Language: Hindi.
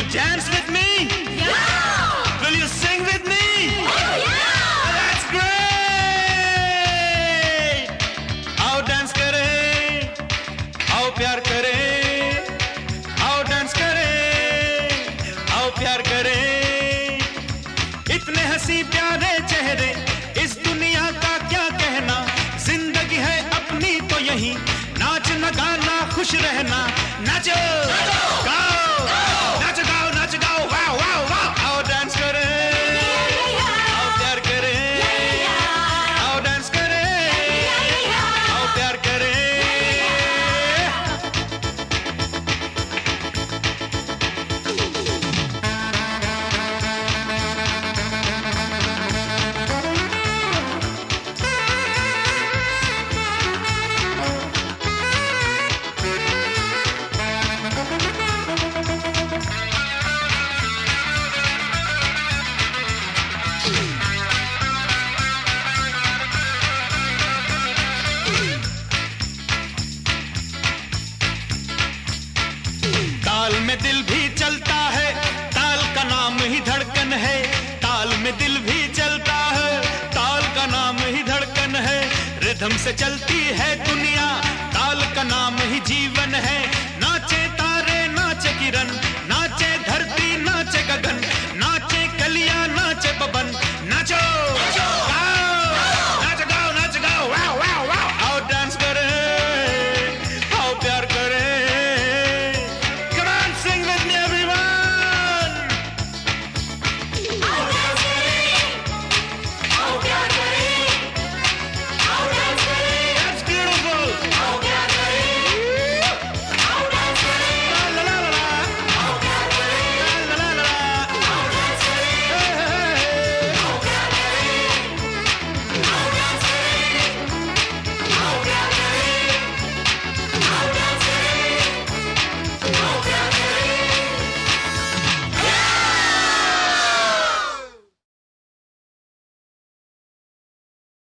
dance with me? Yeah! Will you sing with me? Oh, yeah! That's great! आओ dance करें, आओ प्यार करें, आओ dance करें, आओ प्यार करें। इतने हंसी प्यारे चेहरे, इस दुनिया का क्या कहना, जिंदगी है अपनी तो यही, नाचना गाना खुश रहना, नाचो गाओ नाचो गाओ नाचो गाओ, वाओ वाओ वाओ, आओ डांस करें, आओ प्यार करें, आओ डांस करें, आओ प्यार करें। ताल में दिल भी चलता है, ताल का नाम ही धड़कन है, ताल में दिल भी चलता है, ताल का नाम ही धड़कन है। रिदम से चलती है दुनिया, ताल का नाम ही जीवन है। नाचे तारे नाचे किरण, नाचे धरती नाचे गगन, नाचे कलियां नाचे पवन, नाचो